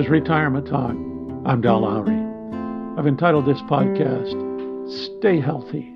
is Retirement Talk. I'm Dal Lowry. I've entitled this podcast, Stay Healthy.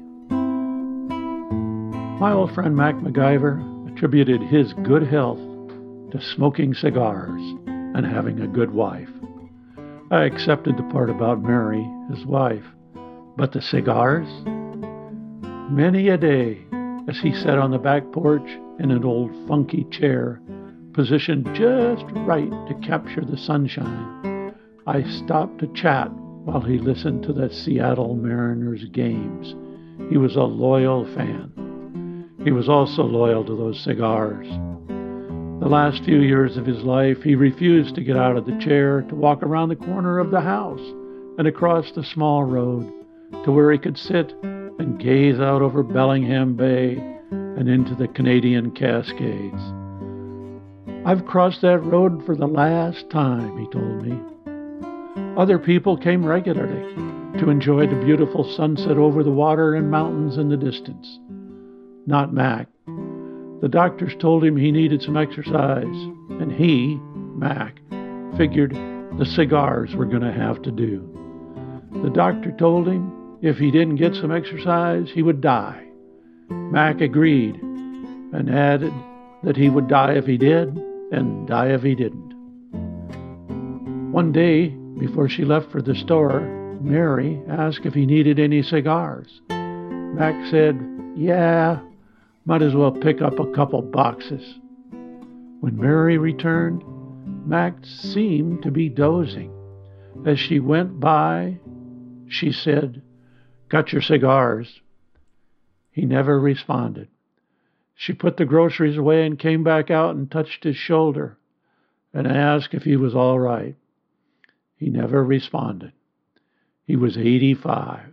My old friend Mac MacGyver attributed his good health to smoking cigars and having a good wife. I accepted the part about Mary, his wife, but the cigars? Many a day, as he sat on the back porch in an old funky chair, positioned just right to capture the sunshine, I stopped to chat while he listened to the Seattle Mariners games. He was a loyal fan. He was also loyal to those cigars. The last few years of his life, he refused to get out of the chair to walk around the corner of the house and across the small road to where he could sit and gaze out over Bellingham Bay and into the Canadian Cascades. I've crossed that road for the last time, he told me. Other people came regularly to enjoy the beautiful sunset over the water and mountains in the distance. Not Mac. The doctors told him he needed some exercise, and he, Mac, figured the cigars were going to have to do. The doctor told him if he didn't get some exercise, he would die. Mac agreed and added that he would die if he did and die if he didn't. One day, before she left for the store, Mary asked if he needed any cigars. Mac said, "Yeah, might as well pick up a couple boxes." When Mary returned, Mac seemed to be dozing. As she went by, she said, "Got your cigars?" He never responded. She put the groceries away and came back out and touched his shoulder and asked if he was all right. He never responded. He was 85.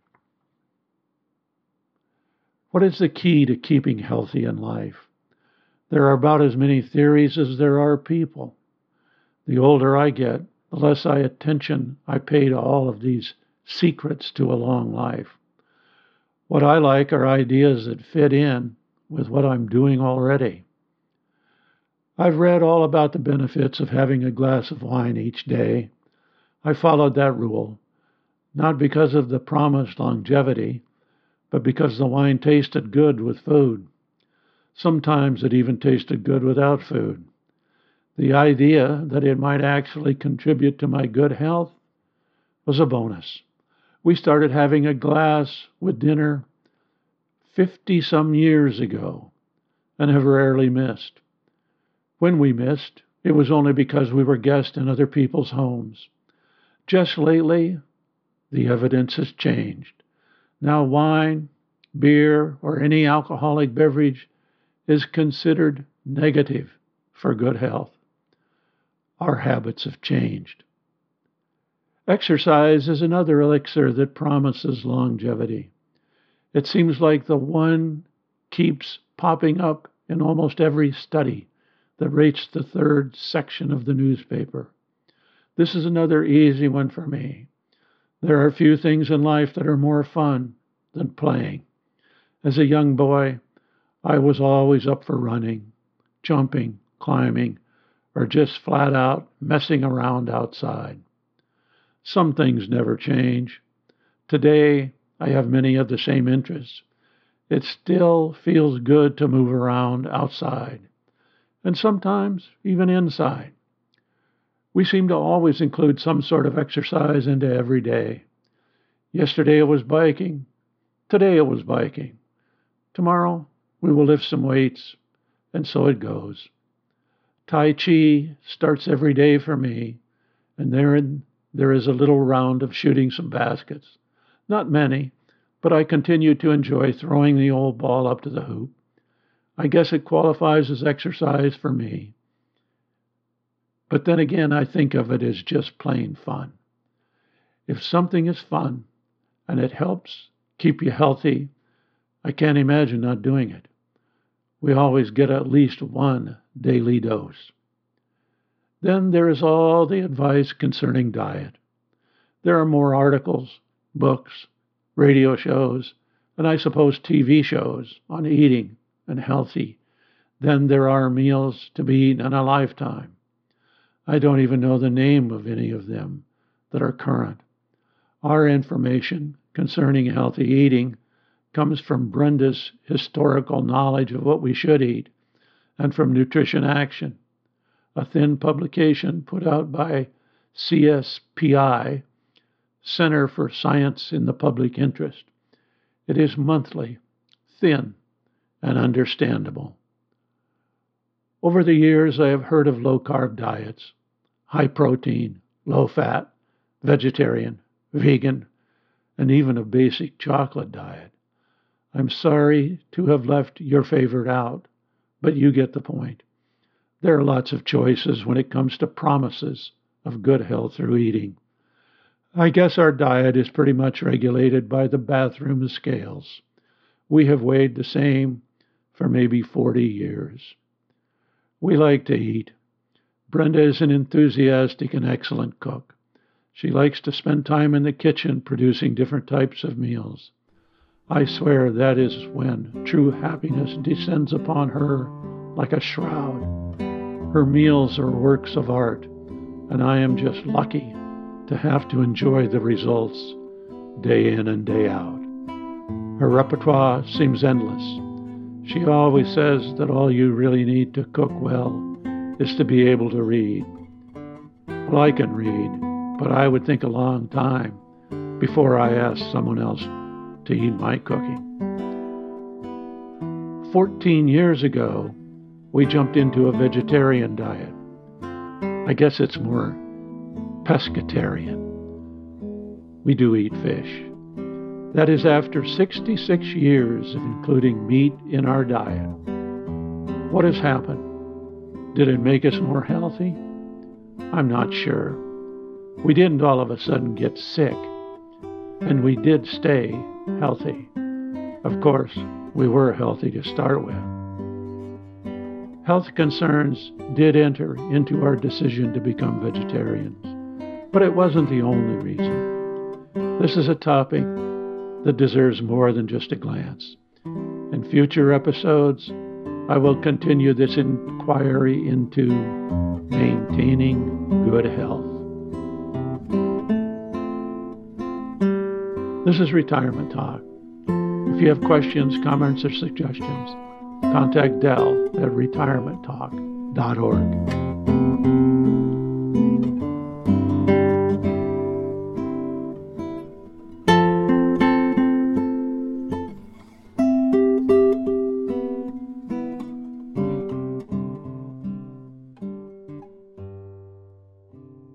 What is the key to keeping healthy in life? There are about as many theories as there are people. The older I get, the less attention I pay to all of these secrets to a long life. What I like are ideas that fit in with what I'm doing already. I've read all about the benefits of having a glass of wine each day. I followed that rule, not because of the promised longevity, but because the wine tasted good with food. Sometimes it even tasted good without food. The idea that it might actually contribute to my good health was a bonus. We started having a glass with dinner 50-some years ago and have rarely missed. When we missed, it was only because we were guests in other people's homes. Just lately, the evidence has changed. Now wine, beer, or any alcoholic beverage is considered negative for good health. Our habits have changed. Exercise is another elixir that promises longevity. It seems like the one keeps popping up in almost every study that rates the third section of the newspaper. This is another easy one for me. There are few things in life that are more fun than playing. As a young boy, I was always up for running, jumping, climbing, or just flat out messing around outside. Some things never change. Today, I have many of the same interests. It still feels good to move around outside, and sometimes even inside. We seem to always include some sort of exercise into every day. Yesterday it was biking. Today it was biking. Tomorrow we will lift some weights, and so it goes. Tai Chi starts every day for me, and therein there is a little round of shooting some baskets. Not many, but I continue to enjoy throwing the old ball up to the hoop. I guess it qualifies as exercise for me. But then again, I think of it as just plain fun. If something is fun and it helps keep you healthy, I can't imagine not doing it. We always get at least one daily dose. Then there is all the advice concerning diet. There are more articles, books, radio shows, and I suppose TV shows on eating and healthy than there are meals to be eaten in a lifetime. I don't even know the name of any of them that are current. Our information concerning healthy eating comes from Brenda's historical knowledge of what we should eat and from Nutrition Action, a thin publication put out by CSPI, Center for Science in the Public Interest. It is monthly, thin, and understandable. Over the years, I have heard of low-carb diets, high protein, low-fat, vegetarian, vegan, and even a basic chocolate diet. I'm sorry to have left your favorite out, but you get the point. There are lots of choices when it comes to promises of good health through eating. I guess our diet is pretty much regulated by the bathroom scales. We have weighed the same for maybe 40 years. We like to eat. Brenda is an enthusiastic and excellent cook. She likes to spend time in the kitchen producing different types of meals. I swear that is when true happiness descends upon her like a shroud. Her meals are works of art, and I am just lucky to have to enjoy the results day in and day out. Her repertoire seems endless. She always says that all you really need to cook well is to be able to read. Well, I can read, but I would think a long time before I ask someone else to eat my cooking. 14 years ago, we jumped into a vegetarian diet. I guess it's more pescatarian. We do eat fish. That is after 66 years of including meat in our diet. What has happened? Did it make us more healthy? I'm not sure. We didn't all of a sudden get sick, and we did stay healthy. Of course, we were healthy to start with. Health concerns did enter into our decision to become vegetarians, but it wasn't the only reason. This is a topic that deserves more than just a glance. In future episodes, I will continue this inquiry into maintaining good health. This is Retirement Talk. If you have questions, comments, or suggestions, contact Del at retirementtalk.org.